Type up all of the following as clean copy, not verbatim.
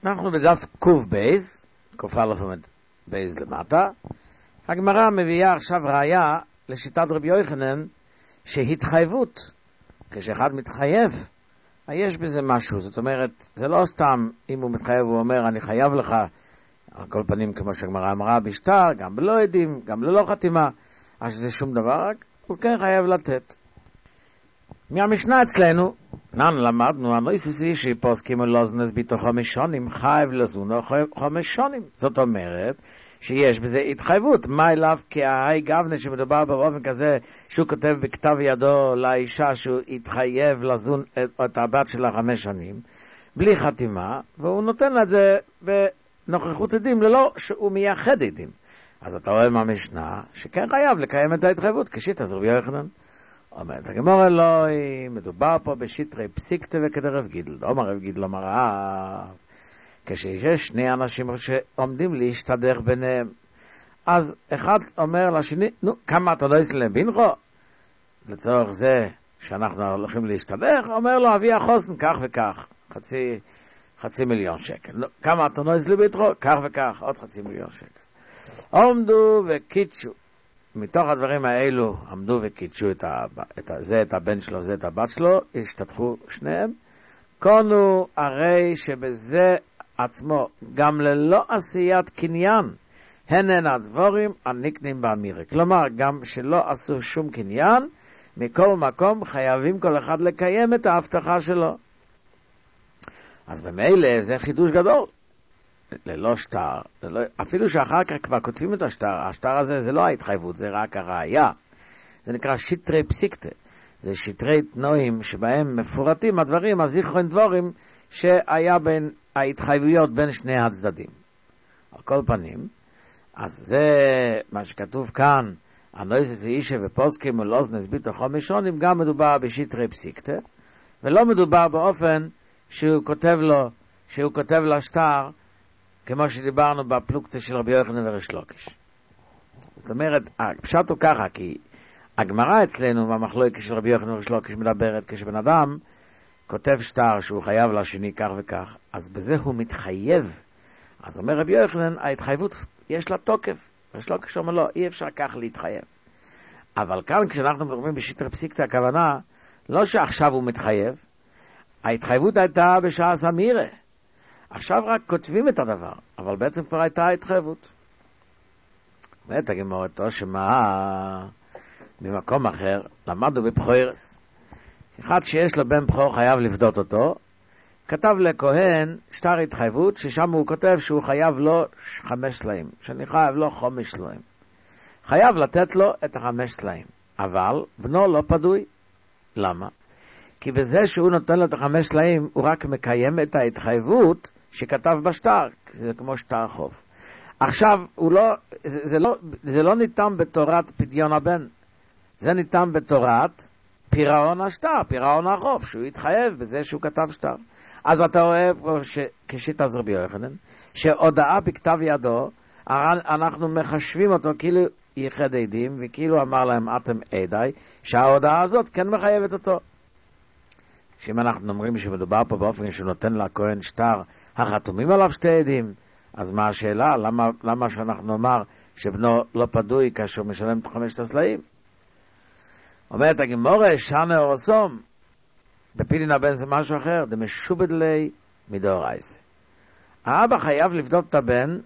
אנחנו בדף קוף בייז, קוף א' עומד בייז למטה. הגמרא מביאה עכשיו ראיה לשיטת רבי יוחנן שהתחייבות, כשאחד מתחייב, יש בזה משהו. זאת אומרת, זה לא סתם אם הוא מתחייב הוא אומר אני חייב לך, על כל פנים כמו שהגמרא אמרה בשטר, גם בלא עדים, גם ללא חתימה, אז זה שום דבר, רק הוא כן חייב לתת. מהמשנה אצלנו, ננו למדנו, הנויססי שפוסקים ולוזנס ביתו 5 שנים, חייב לזונו 5 שנים. זאת אומרת, שיש בזה התחייבות. מה אליו כהי גבנה שמדובר באופן כזה, שהוא כותב בכתב ידו לאישה שהוא התחייב לזון את הבת שלה 5 שנים, בלי חתימה, והוא נותן לה את זה בנוכחות עדים, ללא שהוא מייחד עדים. אז אתה רואה מהמשנה, שכן חייב לקיים את ההתחייבות, כשיטה רבי יוחנן. אומרת הגמרא אלוהי, מדובר פה בשיטרי פסיקתא וכדרב גידל. אומר רב גידל אמר רב, כשיש שני אנשים שעומדים להשתדך ביניהם, אז אחד אומר לשני, נו, כמה אתה לא יסלם בינכו? לצורך זה שאנחנו הולכים להשתדך, אומר לו, אבי החוסן, כך וכך, חצי מיליון שקל. נו, כמה אתה לא יסלם בינכו? כך וכך, עוד 500,000 שקל. עומדו וקידשו. מתוך הדברים האלו עמדו וקידשו את הבן שלו, זה את הבת שלו, השתתחו שניהם. קונו הרי שבזה עצמו, גם ללא עשיית קניין, הן הדבורים הנקנים באמירה. כלומר, גם שלא עשו שום קניין, מכל מקום חייבים כל אחד לקיים את ההבטחה שלו. אז במילא זה חידוש גדול. ללא שטר, אפילו שאחר כך כבר כותבים את השטר הזה זה לא ההתחייבות, זה רק הראייה. זה נקרא שיטרי פסיקתא. זה שיטרי תנועים שבהם מפורטים הדברים, הזיכרון דבורים שהיה בין ההתחייבויות בין שני הצדדים. על כל פנים, אז זה מה שכתוב כאן, הנויסס אישה ופוסקים ולוזנס ביתו 5 שנים, גם מדובר בשיטרי פסיקתא, ולא מדובר באופן שהוא כותב לשטר, כמו שדיברנו בפלוגתא של רבי יוחנן וריש לוקיש. זאת אומרת, הפשט הוא ככה, כי הגמרא אצלנו במחלוקת של רבי יוחנן וריש לוקיש מדברת, כשבן אדם כותב שטר שהוא חייב לשני כך וכך, אז בזה הוא מתחייב. אז אומר רבי יוחנן, ההתחייבות יש לה תוקף. וריש לוקיש אומר לו, אי אפשר כך להתחייב. אבל כאן כשאנחנו מדברים בשיטרי פסיקתא, הכוונה, לא שעכשיו הוא מתחייב, ההתחייבות הייתה בשעה סמירה. עכשיו רק כותבים את הדבר, אבל בעצם כבר הייתה התחייבות. ואת הגמרתו שמה ממקום אחר, למדנו בבחורס. אחד שיש לו בן בכור חייב לפדות אותו, כתב לכהן שטר התחייבות, ששם הוא כותב שהוא חייב לו 5 סלעים, שאני חייב לו 5 סלעים. חייב לתת לו את 5 סלעים, אבל בנו לא פדוי. למה? כי בזה שהוא נותן לו את 5 סלעים, הוא רק מקיים את ההתחייבות שכתב בשטר, זה כמו שטר חוב. עכשיו, זה לא ניתן בתורת פדיון הבן, זה ניתן בתורת פירעון השטר, פירעון החוב, שהוא התחייב בזה שהוא כתב שטר. אז אתה רואה כשיטת רבי יוחנן, שהודעה בכתב ידו, אנחנו מחשבים אותו כאילו ייחד עדים, וכאילו אמר להם אתם עדיי, שההודעה הזאת כן מחייבת אותו. שאם אנחנו אומרים שמדובר פה באופן שנותן לכהן שטר החתומים עליו 2 עדים, אז מה השאלה? למה שאנחנו נאמר שבנו לא פדוי כאשר משלם את 5 הסלעים? אומרת הגמרא, שנה אורסום, בפילין הבן זה משהו אחר, דמשובד לי מדאורייסה. האבא חייב לבדות את הבן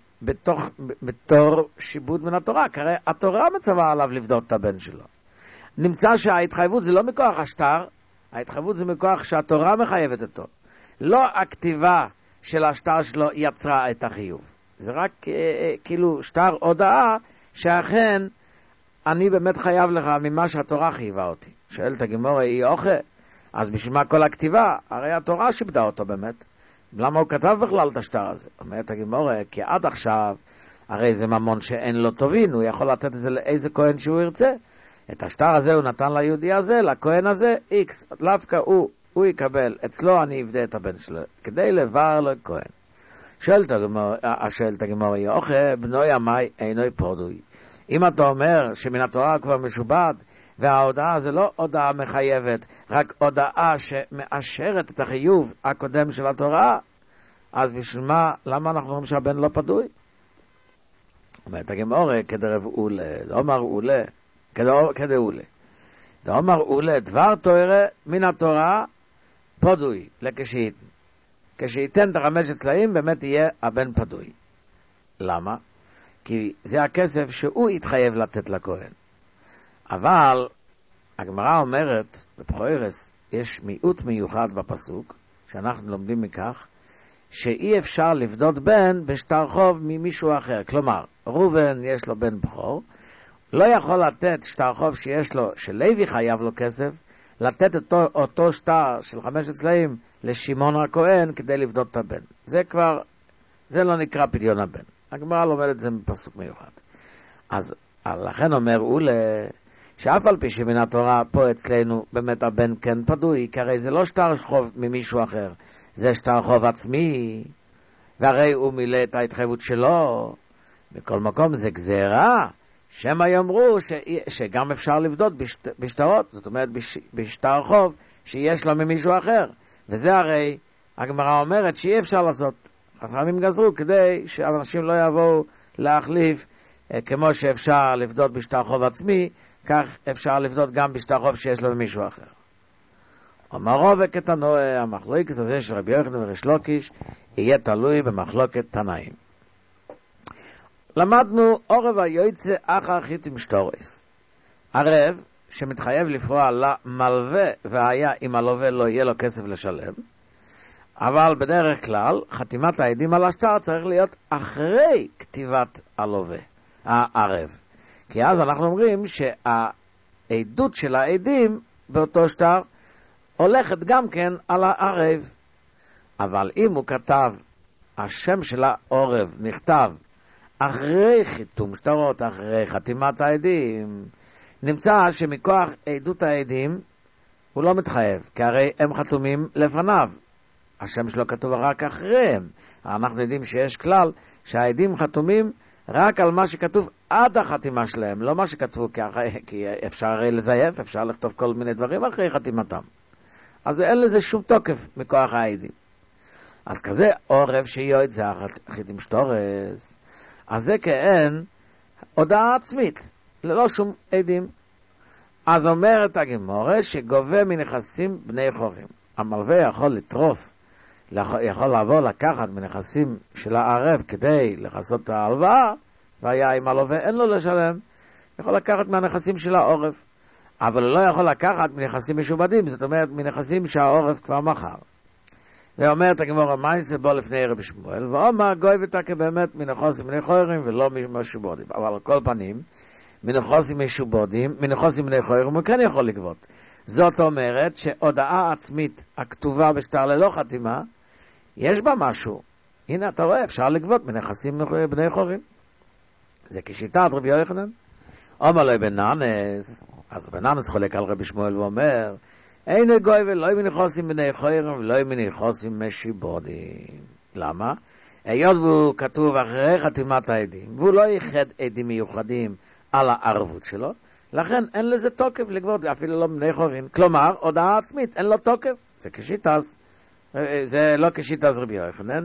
בתור שיבוד מן התורה, כי הרי התורה מצווה עליו לבדות את הבן שלו. נמצא שההתחייבות זה לא מכוח השטר, ההתחייבות זה מכוח שהתורה מחייבת אותו. לא הכתיבה של השטר שלו יצרה את החיוב. זה רק כאילו שטר הודעה שאכן אני באמת חייב לך ממה שהתורה חייבה אותי. שואלת הגמרא, היא אוכל? אז בשביל מה כל הכתיבה? הרי התורה שיבדה אותו באמת. למה הוא כתב בכלל את השטר הזה? אומרת הגמרא, כי עד עכשיו, הרי זה ממון שאין לו טובין, הוא יכול לתת את זה לאיזה כהן שהוא ירצה. את השטר הזה הוא נתן ליהודי הזה, לכהן הזה, איקס, דווקא הוא יקבל, אצלו אני אבדה את הבן שלו, כדי לבר לו כהן. שואלת הגמרא, יוכל, בנוי עמי אינו פודוי. אם אתה אומר שמן התורה כבר משובד, וההודעה זה לא הודעה מחייבת, רק הודעה שמאשרת את החיוב הקודם של התורה, אז בשביל מה, למה אנחנו אומרים שהבן לא פדוי? אומרת הגמרא, כדרב אולה, דאמר אולה, כדאולה. דאמר אולה, דבר תורה מן התורה פדוי, לכשייתן. כשייתן את 5 צלעים, באמת יהיה הבן פדוי. למה? כי זה הכסף שהוא יתחייב לתת לכהן. אבל הגמרא אומרת, בפחוירס, יש מיעוט מיוחד בפסוק, שאנחנו לומדים מכך, שאי אפשר לבדות בן בשטר חוב ממישהו אחר. כלומר, ראובן יש לו בן בכור, לא יכול לתת שטר חוב שיש לו, שלוי חייב לו כסף, לתת אותו שטר של 5 צלעים לשמעון הכהן כדי לבדות את הבן. זה כבר, זה לא נקרא פדיון הבן. הגמרא לומד את זה מפסוק מיוחד. אז לכן אומר אולה, שאף על פי שמן התורה פה אצלנו באמת הבן כן פדוי, כי הרי זה לא שטר חוב ממישהו אחר, זה שטר חוב עצמי, והרי הוא מילא את ההתחייבות שלו. בכל מקום זה גזירה, שמה יאמרו שגם אפשר לבדות בשטרות, זאת אומרת בשטר חוב שיש לו ממישהו אחר, וזה הרי הגמרא אומרת שאי אפשר לעשות. חכמים גזרו כדי שאנשים לא יבואו להחליף, כמו שאפשר לבדות בשטר חוב עצמי, כך אפשר לבדות גם בשטר חוב שיש לו ממישהו אחר. אמרו וכתנו, המחלוקת הזה של רבי יוחנן וריש לוקיש יהיה תלוי במחלוקת תנאים. למדנו עורב היוצא אחר חיתים שטורס. ערב שמתחייב לפרוע למלווה, והיה אם הלווה לא יהיה לו כסף לשלם, אבל בדרך כלל חתימת העדים על השטר צריך להיות אחרי כתיבת הלווה, הערב. כי אז אנחנו אומרים שהעדות של העדים באותו שטר הולכת גם כן על הערב. אבל אם הוא כתב, השם של העורב נכתב אחרי חיתום שטרות, אחרי חתימת העדים, נמצא שמכוח עדות העדים הוא לא מתחייב, כי הרי הם חתומים לפניו. השם שלו כתוב רק אחריהם. אנחנו יודעים שיש כלל שהעדים חתומים רק על מה שכתוב עד החתימה שלהם, לא מה שכתבו, כי אפשר הרי לזייף, אפשר לכתוב כל מיני דברים אחרי חתימתם. אז אין לזה שום תוקף מכוח העדים. אז כזה עורב שיועד זה חיתים שטורס, אז זה כאין הודעה עצמית, ללא שום עדים. אז אומרת הגמרא שגובה מנכסים בני חורים. המלווה יכול לטרוף, יכול לבוא לקחת מנכסים של הערב כדי לחסות את ההלוואה, והיה אם הלווה אין לו לשלם, יכול לקחת מהנכסים של העורב. אבל הוא לא יכול לקחת מנכסים משובדים, זאת אומרת מנכסים שהעורב כבר מכר. ואומרת הגמרא, מה זה בוא לפני רבי שמואל? ואומר גוי ותקה באמת מנכסים בני חורים ולא משובדים. אבל על כל פנים, מנכסים משובדים, מנכסים בני חורים הוא כן יכול לגבות. זאת אומרת שהודעה עצמית הכתובה בשטר ללא חתימה, יש בה משהו. הנה אתה רואה, אפשר לגבות מנכסים בני חורים. זה כשיטת רבי יוחנן. אומר לו בננס, אז בננס חולק על רבי שמואל ואומר, אין גוי ולא מנכסים בני חורים ולא מנכסים משובדים. למה? היות והוא כתוב אחרי חתימת העדים, והוא לא ייחד עדים מיוחדים על הערבות שלו, לכן אין לזה תוקף לגבות, אפילו לא בני חורין. כלומר, הודעה עצמית, אין לו תוקף. זה כשיטס. זה לא כשיטס רבי יוחנן.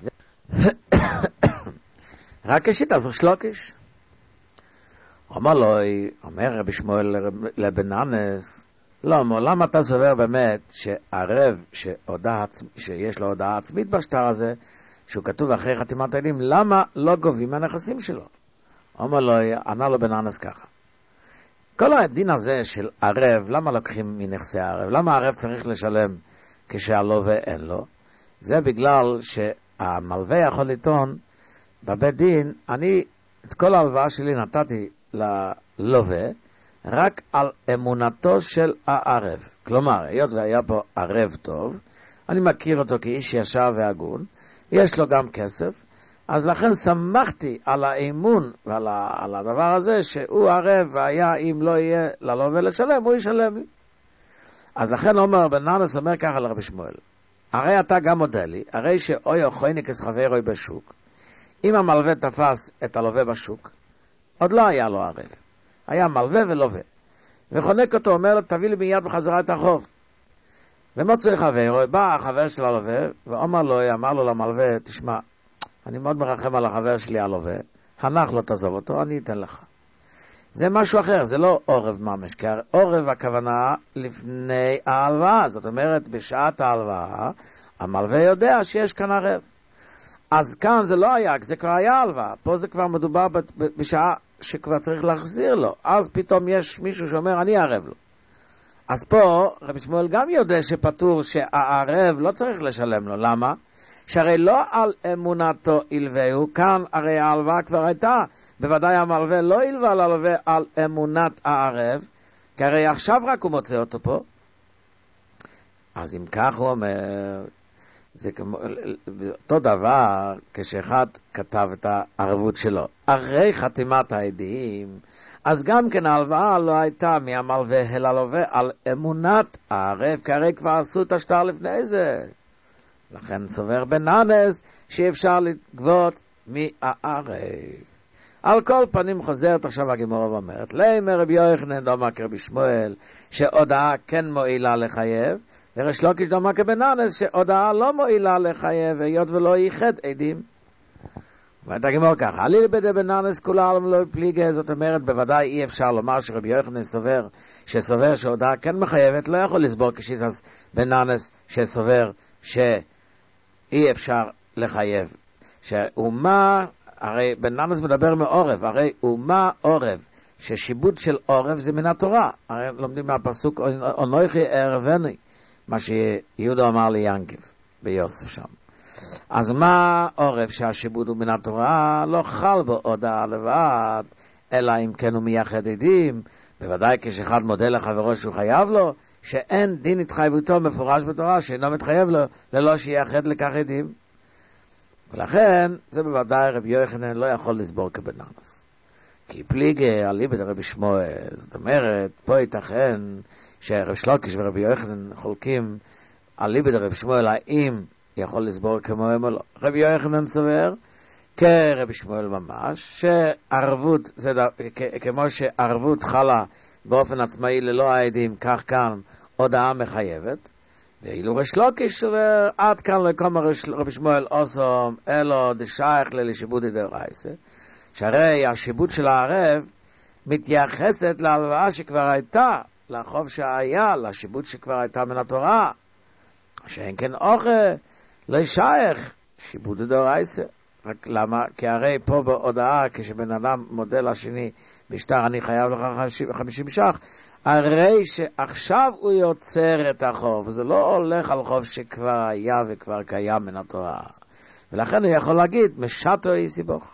רק כשיטס ריש לוקיש. אומר לו, אומר רבי שמואל לבננס, לא, למה אתה סובר באמת שערב שיש לו הודעה עצמית בשטר הזה, שהוא כתוב אחרי חתימת העדים, למה לא גובים מהנכסים שלו? אומר לו, ענה לו בננס ככה. כל הדין הזה של ערב, למה לוקחים מנכסי הערב? למה הערב צריך לשלם כשהלווה אין לו? זה בגלל שהמלווה יכול לטעון בבית דין, אני את כל ההלוואה שלי נתתי ללווה רק על אמונתו של הערב. כלומר, היות והיה פה ערב טוב, אני מכיר אותו כאיש ישר והגון, יש לו גם כסף, אז לכן שמחתי על האמון ועל הדבר הזה שהוא ערב, והיה אם לא יהיה ללווה לשלם, הוא ישלם לי. אז לכן אומר בננס אומר ככה לרבי שמואל, הרי אתה גם מודה לי, הרי שאוי אוכויניקס חברוי בשוק, אם המלווה תפס את הלווה בשוק, עוד לא היה לו ערב, היה מלווה ולווה, וחונק אותו, אומר לו תביא לי מיד בחזרה את החוב. ומוצא חבר, בא החבר של הלווה, ואמר לו למלווה, תשמע, אני מאוד מרחם על החבר שלי הלווה, הנח לא תעזוב אותו, אני אתן לך. זה משהו אחר, זה לא עורב ממש, כי עורב הכוונה לפני ההלוואה, זאת אומרת, בשעת ההלוואה, המלווה יודע שיש כאן ערב. אז כאן זה לא היה, זה כבר היה הלוואה, פה זה כבר מדובר בשעה שכבר צריך להחזיר לו, אז פתאום יש מישהו שאומר, אני ערב לו. אז פה רבי שמואל גם יודע שפטור שהערב לא צריך לשלם לו, למה? שהרי לא על אמונתו ילווהו, כאן הרי ההלוואה כבר הייתה, בוודאי המלווה לא ילווה ללווה על אמונת הערב, כי הרי עכשיו רק הוא מוצא אותו פה. אז אם כך הוא אומר, זה כמו, אותו דבר כשאחד כתב את הערבות שלו, אחרי חתימת העדים, אז גם כן ההלוואה לא הייתה מהמלווה אל הלווה על אמונת הערב, כי הרי כבר עשו את השטר לפני זה. לכן סובר בננס שאפשר לגבות מהערב. על כל פנים חוזרת עכשיו הגמרא ואומרת, לימר רבי יוחנן דאמר כרבי שמואל שהודעה כן מועילה לחייב, וריש לקיש דאמר כבננס שהודעה לא מועילה לחייב, היות ולא ייחד עדים. אומרת הגמרא ככה, עליל בדי בננס כולה עלם לא פליגה, זאת אומרת בוודאי אי אפשר לומר שרבי יוחנן סובר שהודעה כן מחייבת, לא יכול לסבור כשיטס בננס שסובר שאי אפשר לחייב. שאומה, הרי בננס מדבר מעורב, הרי אומה עורב, ששיבוד של עורב זה מן התורה, הרי לומדים מהפסוק אנוכי ערבני, מה שיהודה אמר ליענקב ביוסף שם. אז מה עורב שהשיבוד הוא מן התורה? לא חל בו הודעה לבד, אלא אם כן הוא מייחד עדים, בוודאי כשאחד מודה לחברו שהוא חייב לו, שאין דין התחייבותו מפורש בתורה, שאינו מתחייב לו ללא שייחד לכך עדים. ולכן זה בוודאי רבי יוחנן לא יכול לסבור כבננס. כי פליגה אליבא דרבי שמואל, זאת אומרת, פה ייתכן שרבי שלוקיש ורבי יוחנן חולקים אליבא דרבי שמואל, האם יכול לסבור כמוהם או לא. רבי יוחנן סובר כרבי שמואל ממש, שערבות, כמו שערבות חלה באופן עצמאי ללא העדים, כך כאן הודעה מחייבת, ואילו ריש לקיש סובר עד כאן לקום רבי שמואל אוסום אלו דשייך לשיבוד דאורייתא, שהרי השיבוד של הערב מתייחסת להלוואה שכבר הייתה, לחוב שהיה, לשיבוד שכבר הייתה מן התורה, שאין כן אוכל, לא שייך, שיבוד דאורייתא. רק למה? כי הרי פה בהודעה, כשבן אדם מודה לשני בשטר אני חייב לך 50 ש"ח, הרי שעכשיו הוא יוצר את החוב, זה לא הולך על חוב שכבר היה וכבר קיים מן התורה, ולכן הוא יכול להגיד משתו אי סיבוך.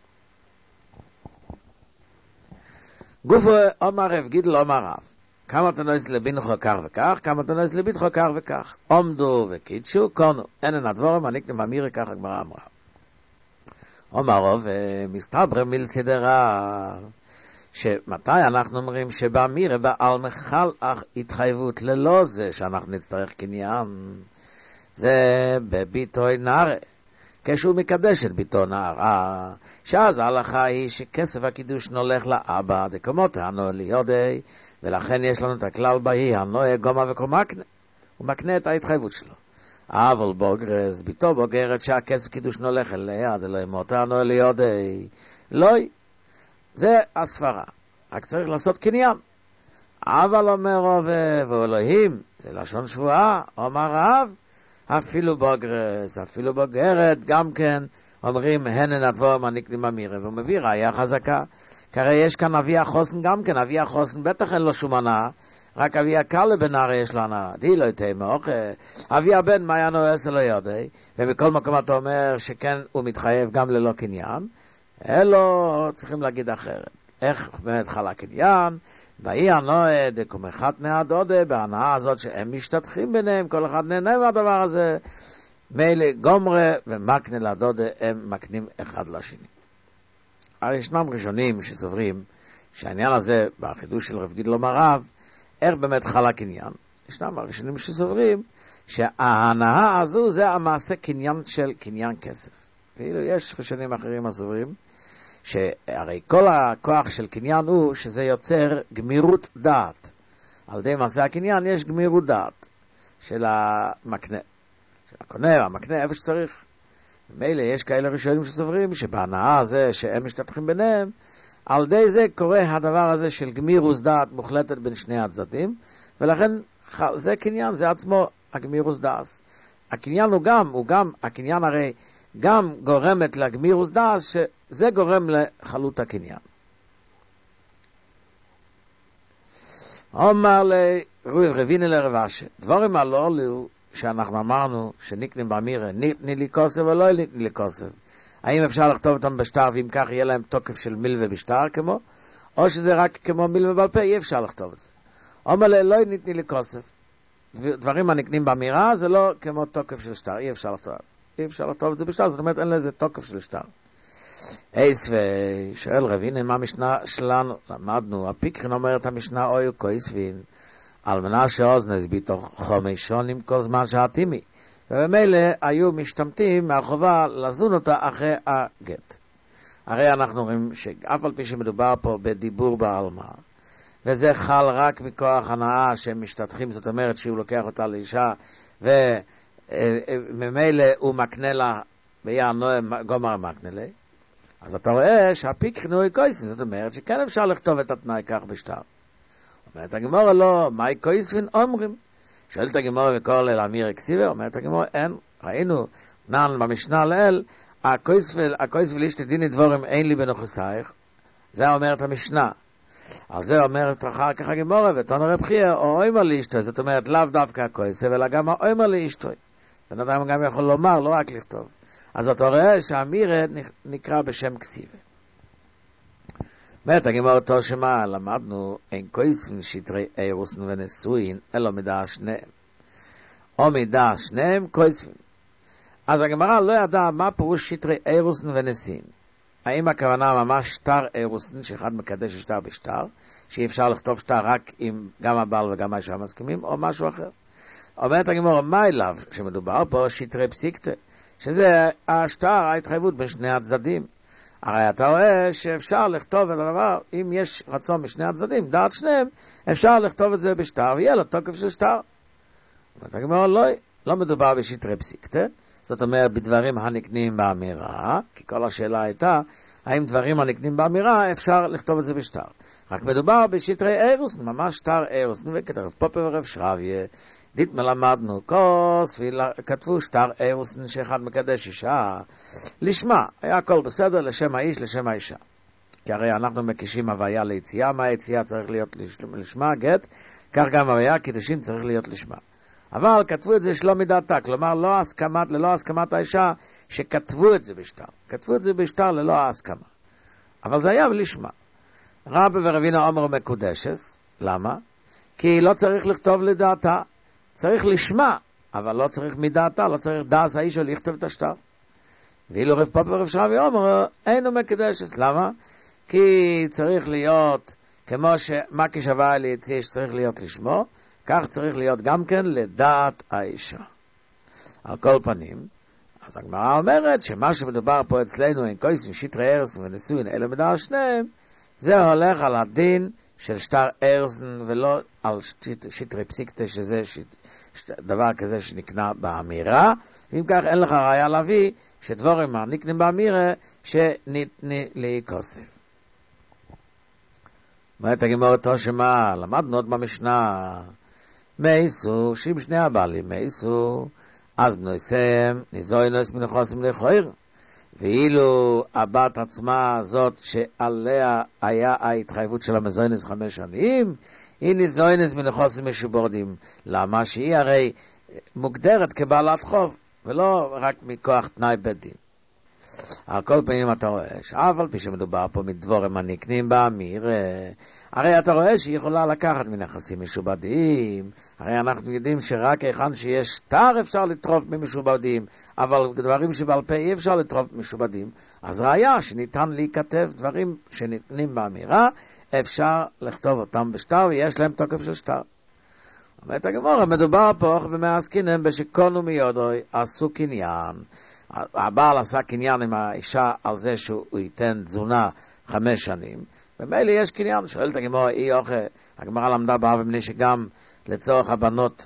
גופו אומר רב גידל אומר רב, כמה תנויס לבינך כך וכך, כמה תנויס לביתך כך וכך, עומדו וקידשו קונו, אין הדבורם הנקדם אמירי כך הגמרא אמרה. אומר רב, מסתבר מלסדרה, שמתי אנחנו אומרים שבאמירה בעל מחל אך התחייבות ללא זה שאנחנו נצטרך קניין, זה בביתו נערה, כשהוא מקדש את ביתו נערה, שאז ההלכה היא שכסף הקידוש נולך לאבא, דקומות הנו ליודי, ולכן יש לנו את הכלל בהי, הנועה גומה וקומקנה, הוא מקנה את ההתחייבות שלו. אבל בוגרס, ביתו בוגרת שהכסף קידוש נולך אליה, דלא ימות הנו ליודי, לא, זה הספרה, רק צריך לעשות קניין. אבל אומר רב ואלוהים, זה לשון שבועה, אומר רב, אפילו בוגרס, אפילו בוגרת, גם כן, אומרים, הנה הדבורם הנקדים אמירה, והוא מביא ראיה חזקה. כי הרי יש כאן אבי החוסן גם כן, אבי החוסן בטח אין לו שום הנאה, רק אבי הקל בן הרי יש לו הנאה, די לא יתה מאוכל, אבי הבן מה יענו עשר לא יודעי, ומכל מקום אתה אומר שכן הוא מתחייב גם ללא קניין, אלו צריכים להגיד אחרת. איך באמת חלה קניין? באי הנועה דקום אחד נעדודה, בהנאה הזאת שהם משתתחים ביניהם, כל אחד נהנה מהדבר הזה, מילא גומרה ומקנה לדודה, הם מקנים אחד לשני. הרי ישנם ראשונים שסוברים שהעניין הזה, בחידוש של רב גידל אומר רב, איך באמת חלה קניין? ישנם הראשונים שסוברים שההנאה הזו זה המעשה קניין של קניין כסף. ואילו יש ראשונים אחרים הסוברים, שהרי כל הכוח של קניין הוא שזה יוצר גמירות דעת. על ידי מעשה הקניין יש גמירות דעת. של המקנה. של הקונה, המקנה, איפה שצריך. מילא יש כאלה ראשונים שסוברים שבהנאה הזה שהם משתתחים ביניהם, על די זה קורה הדבר הזה של גמירוס דעת מוחלטת בין שני הצדדים, ולכן זה קניין, זה עצמו הגמירוס דעת. הקניין הוא גם, הקניין הרי גם גורמת לגמירוס דעת, שזה גורם לחלות הקניין. אומר רבינה לרבש, דבורים הללו שאנחנו אמרנו שנקנים באמירה, ניתני לי כוסף או לא ניתני לי כוסף. האם אפשר לכתוב אותם בשטר ואם כך יהיה להם תוקף של מלווה בשטר כמו, או שזה רק כמו מלווה בעל פה, אי אפשר לכתוב את זה. אומר לא ניתני לי כוסף. דברים הנקנים באמירה זה לא כמו תוקף של שטר, אי אפשר לכתוב את זה בשטר, זאת אומרת אין לזה תוקף של שטר. שואל רבינה מה המשנה שלנו, למדנו, הפיקרין אומרת המשנה אוי כויסבין, על מנה שאוזנס בתוך 5 שנים כל זמן שעתימי, ובמילא היו משתמטים מהחובה לזון אותה אחרי הגט. הרי אנחנו רואים שאף על פי שמדובר פה בדיבור בעלמא, וזה חל רק מכוח הנאה שהם משתתחים, זאת אומרת שהוא לוקח אותה לאישה, וממילא הוא מקנה לה, ביען נועם גומר מקנה לה, אז אתה רואה שהפיקרין הוא כויסבין, זאת אומרת שכן אפשר לכתוב את התנאי כך בשטר. אומרת הגמורה לא, מהי כויסבין אומרים? שואלת הגמורה וכל אל אמיר אקסיבר, אומרת הגמורה אין, ראינו נען במשנה לאל, הכויסבין אשת דיני דבורים אין לי בנוכסייך, זה אומרת המשנה. על זה אומרת אחר כך הגמורה, ותון רב חייא, או אומר לי אשתו, זאת אומרת לאו דווקא הכויסב, אלא גם אומר לי אשתו. בן אדם גם יכול לומר, לא רק לכתוב. אז אתה רואה שהאמירה נקרא בשם כסיבה. אומרת הגמרא אותו שמה, למדנו אין כויסבין שטרי אירוסן ונשואין, אלא מידה שניהם. או מידה שניהם כויסבין. אז הגמרא לא ידע מה פירוש שטרי אירוסן ונשואין. האם הכוונה ממש שטר אירוסן, שאחד מקדש שטר בשטר, שאי אפשר לכתוב שטר רק אם גם הבעל וגם האישה מסכימים, או משהו אחר. אומרת הגמרא, מה אליו? שמדובר פה שטרי פסיקתא, שזה השטר, ההתחייבות בין שני הצדדים. הרי אתה רואה שאפשר לכתוב את הדבר, אם יש רצון משני הצדדים, דעת שניהם, אפשר לכתוב את זה בשטר, ויהיה לו תוקף של שטר. אומרת הגמרא, לא מדובר בשטרי פסיקתא, זאת אומרת בדברים הנקנים באמירה, כי כל השאלה הייתה, האם דברים הנקנים באמירה אפשר לכתוב את זה בשטר. רק מדובר בשטרי אירוסן, ממש שטר אירוסן, וכתב פופר ורב שרביה, דית מלמדנו כוס, וכתבו שטר אירוסן שאחד מקדש אישה, לשמה, היה הכל בסדר, לשם האיש, לשם האישה. כי הרי אנחנו מקישים הוויה ליציאה, מה היציאה צריך להיות לשמה, גט, כך גם הוויה, קידושין צריך להיות לשמה. אבל כתבו את זה שלא מדעתה, כלומר ללא הסכמת האישה שכתבו את זה בשטר. כתבו את זה בשטר ללא ההסכמה. אבל זה היה לשמה. רבי ורבינה אמרו מקודשס, למה? כי לא צריך לכתוב לדעתה. צריך לשמה, אבל לא צריך מדעתה, לא צריך דעס האיש או לכתוב את השטר. ואילו רב פופר ורב שרבי אומר, אינו מקדשס. למה? כי צריך להיות, כמו שמקי שווה ליציאה שצריך להיות לשמו, כך צריך להיות גם כן לדעת האישה. על כל פנים, אז הגמרא אומרת שמה שמדובר פה אצלנו, אין כויסבין שטרי אירוסן ונשואין, אלא מדעת שניהם, זה הולך על הדין של שטר אירוסן ולא על שטרי פסיקתא, שזה דבר כזה שנקנה באמירה, ואם כך אין לך ראיה להביא שדבורים נקנים באמירה שניתני לי כוסף. אומרת הגמרא אותו שמה, למדנו עוד במשנה, מייסו, שאם שני הבעלים מייסו, אז בנויסם ניזוינוס מנחוסם לכויר. ואילו הבת עצמה זאת שעליה היה ההתחייבות של המזוינס 5 שנים, היא ניזוינס מנחוסם משובורדים. למה? שהיא הרי מוגדרת כבעלת חוב, ולא רק מכוח תנאי בית דין. על כל פעמים אתה רואה שאף על פי שמדובר פה מדבורים הנקנים באמירה, הרי אתה רואה שהיא יכולה לקחת מנכסים משובדים, הרי אנחנו יודעים שרק היכן שיש שטר אפשר לטרוף ממשובדים, אבל דברים שבעל פה אי אפשר לטרוף משובדים, אז ראיה שניתן להיכתב דברים שנקנים באמירה, אפשר לכתוב אותם בשטר ויש להם תוקף של שטר. אומרת הגמרא, מדובר פה במעסקינם בשקונו מיודוי עשו קניין, הבעל עשה קניין עם האישה על זה שהוא ייתן תזונה 5 שנים, ומילא יש קניין, שואלת הגמרא, הגמרא למדה באב ומני שגם לצורך הבנות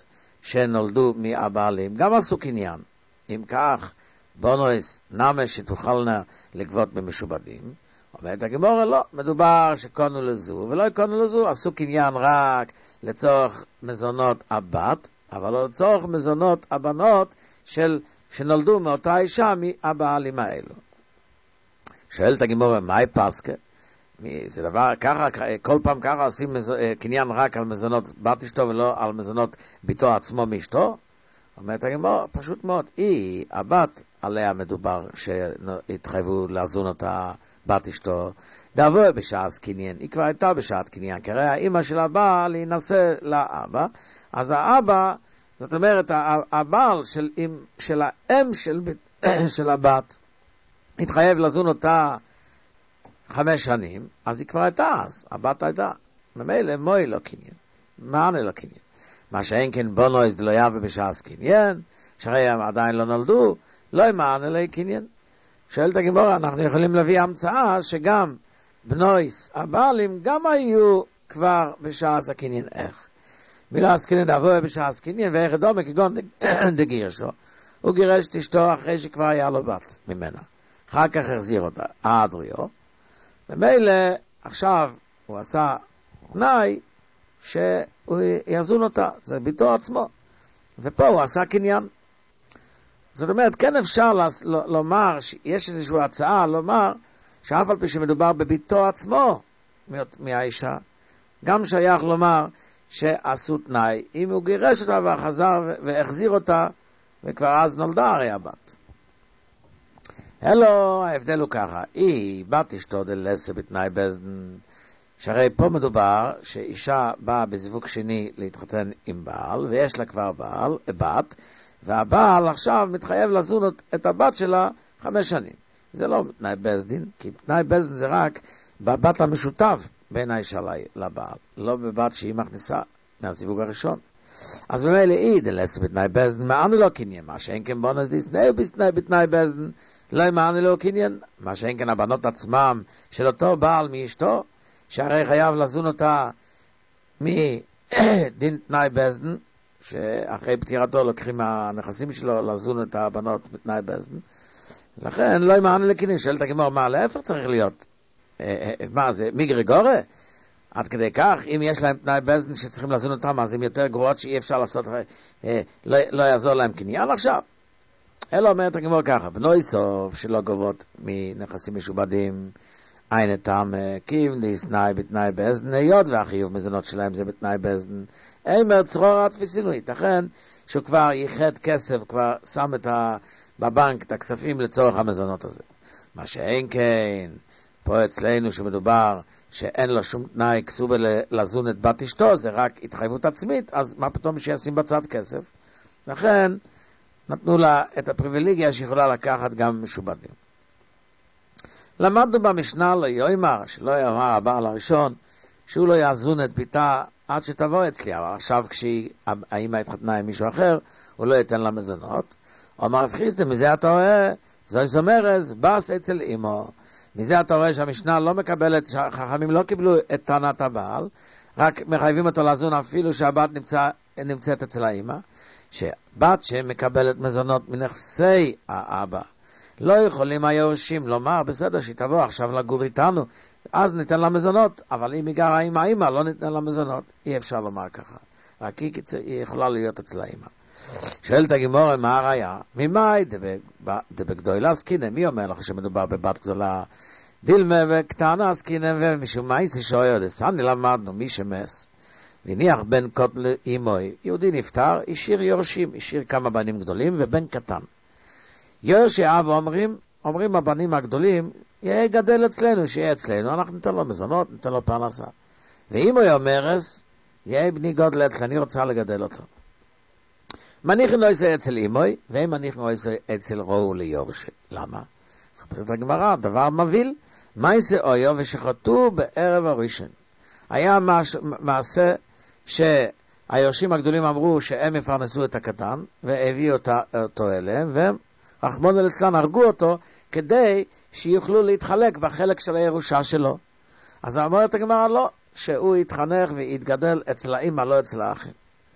שנולדו מהבעלים, גם עשו קניין. אם כך, בונויס נמה שתוכלנה לגבות במשובדים. אומרת הגמורה, לא, מדובר שקונו לזו, ולא קונו לזו, עשו קניין רק לצורך מזונות הבת, אבל לא לצורך מזונות הבנות שנולדו מאותה אישה מהבעלים האלו. שואלת הגמורה, מהי פסקה? זה דבר, ככה, כל פעם ככה עושים קניין רק על מזונות בת אשתו ולא על מזונות ביתו עצמו מאשתו? אומרת הגמורה, פשוט מאוד, היא, הבת עליה מדובר שהתחייבו להזון אותה בת אשתו, דבו בשעת קניין, היא כבר הייתה בשעת קניין, כי הרי האמא של הבעל להינשא לאבא, אז האבא, זאת אומרת, הבעל של האם של הבת, התחייב לזון אותה 5 שנים, אז היא כבר הייתה אז, הבת הייתה. ממילא מוי לא קניין, מענה לא קניין. מה שאין כן בונויס דלא יבוא בשעת קניין, שהרי הם עדיין לא נולדו, לא מענה לא קניין. שואלת הגמורה, אנחנו יכולים להביא המצאה שגם בנויס הבעלים גם היו כבר בשעת הקניין. איך? מילה הסקניין דבוא בשעת קניין, ואיך דומה כגון דגירש לו. הוא גירש את אשתו אחרי שכבר היה לו בת ממנה. אחר כך החזיר אותה, האדריו. ומילא עכשיו הוא עשה תנאי שהוא יזון אותה, זה ביתו עצמו. ופה הוא עשה קניין. זאת אומרת, כן אפשר לומר, יש איזושהי הצעה לומר, שאף על פי שמדובר בביתו עצמו מהאישה, גם שייך לומר שעשו תנאי, אם הוא גירש אותה וחזר והחזיר אותה, וכבר אז נולדה הרי הבת. אלו, ההבדל הוא ככה, היא בת אשתו דלסה בתנאי בזדן, שהרי פה מדובר שאישה באה בזיווג שני להתחתן עם בעל, ויש לה כבר בת, והבעל עכשיו מתחייב לזון את הבת שלה 5 שנים. זה לא תנאי בזדין, כי תנאי בזדין זה רק בבת המשותף בין האישה לבעל, לא בבת שהיא מכניסה מהזיווג הראשון. אז במילא היא דלסה בתנאי בזדין, מענו לא קניין, מה שאין כן בונוס דיסנאו בתנאי בזדין, לא מענו לא קניין, מה שאין כן הבנות עצמם של אותו בעל מאשתו, שהרי חייב לזון אותה מדין תנאי בזדין, שאחרי פטירתו לוקחים מהנכסים שלו לזון את הבנות בתנאי בזדין, לכן לא מענו לקניין. שואלת הגמרא, מה להפך צריך להיות? מה זה, מגרגורה? עד כדי כך, אם יש להם תנאי בזדין שצריכים לזון אותם, אז הם יותר גרועות שאי אפשר לעשות, לא יעזור להם קניין עכשיו. אלא אומרת הגמרא ככה, בנוי סוף שלא גובות מנכסים משובדים, אין אתם קים דיסנאי בתנאי בזדין, היות והחיוב מזונות שלהם זה בתנאי בזדין, אימר צרור תפיסינו, ייתכן שהוא כבר ייחד כסף, כבר שם בבנק את הכספים לצורך המזונות הזה. מה שאין כן, פה אצלנו שמדובר שאין לו שום תנאי כסובה לזון את בת אשתו, זה רק התחייבות עצמית, אז מה פתאום שישים בצד כסף? לכן נתנו לה את הפריבילגיה שיכולה לקחת גם משובדים. למדנו במשנה לא יאמר, שלא יאמר הבעל הראשון, שהוא לא יזון את ביתה עד שתבוא אצלי, אבל עכשיו כשהאמא התחתנה עם מישהו אחר, הוא לא ייתן לה מזונות. אומר רב חיסדא, מזה אתה רואה, זוי זומרז, בס אצל אמו. מזה אתה רואה שהמשנה לא מקבלת, שהחכמים לא קיבלו את טענת הבעל, רק מחייבים אותו לזון אפילו שהבת נמצאת אצל האמא, שבת שמקבלת מזונות מנכסי האבא, לא יכולים היורשים לומר, בסדר, שתבוא עכשיו לגור איתנו, אז ניתן לה מזונות, אבל אם היא גרה עם האמא, לא ניתן לה מזונות. אי אפשר לומר ככה. רק היא יכולה להיות אצל האמא. שואלת הגמרא, מה הראיה? ממאי דבגדולה עסקינן, מי אומר לך שמדובר בבת גדולה? דילמה וקטנה עסקינן, ומשום מה איסי שואל, דסני למדנו, מי שמס, והניח בן קוט לאמוי, יהודי נפטר, השאיר יורשים, השאיר כמה בנים גדולים ובן קטן. יורשי אב אומרים הבנים הגדולים, יהיה גדל אצלנו, שיהיה אצלנו, אנחנו ניתן לו מזונות, ניתן לו פרנסה. ואם הוא אומרת, יהיה בני גודל אצל, אני רוצה לגדל אותו. מניחים לא יעשה אצל אמוי, והם מניחים לא יעשה אצל ראו ליורשי. למה? ספרת הגמרא, דבר מביל, מה יעשה אויו ושחטו בערב הראשון. היה מעשה שהיורשים הגדולים אמרו שהם יפרנסו את הקטן, והביאו אותו אליהם, והם רחמנא ליצלן הרגו אותו, כדי שיוכלו להתחלק בחלק של הירושה שלו. אז אומרת הגמרא לא, שהוא יתחנך ויתגדל אצל האמא, לא אצל האחים.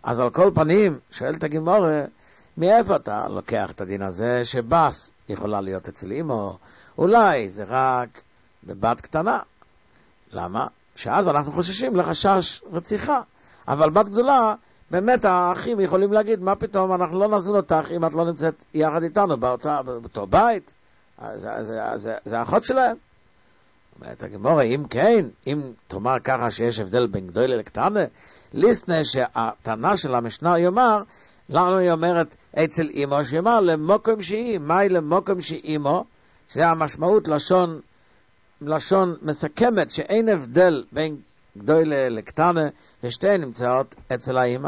אז על כל פנים, שואלת הגמורה, מאיפה אתה לוקח את הדין הזה שבס יכולה להיות אצל אמו? אולי זה רק בבת קטנה. למה? שאז אנחנו חוששים לחשש רציחה. אבל בת גדולה, באמת האחים יכולים להגיד, מה פתאום, אנחנו לא נזון אותך אם את לא נמצאת יחד איתנו באותו בית. זה האחות שלהם. אומרת הגמורה, אם כן, אם תאמר ככה שיש הבדל בין גדולה לקטנה, ליסטנה שהטענה של המשנה יאמר, לנו היא אומרת אצל אמו, שיאמר למוקם שהיא, מהי למוקם שהיא אמו, שזה המשמעות לשון מסכמת, שאין הבדל בין גדולה לקטנה, ושתיהן נמצאות אצל האמא.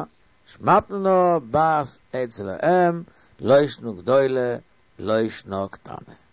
שמפנו בס אצל האם, לא ישנו גדולה, לא ישנו קטנה.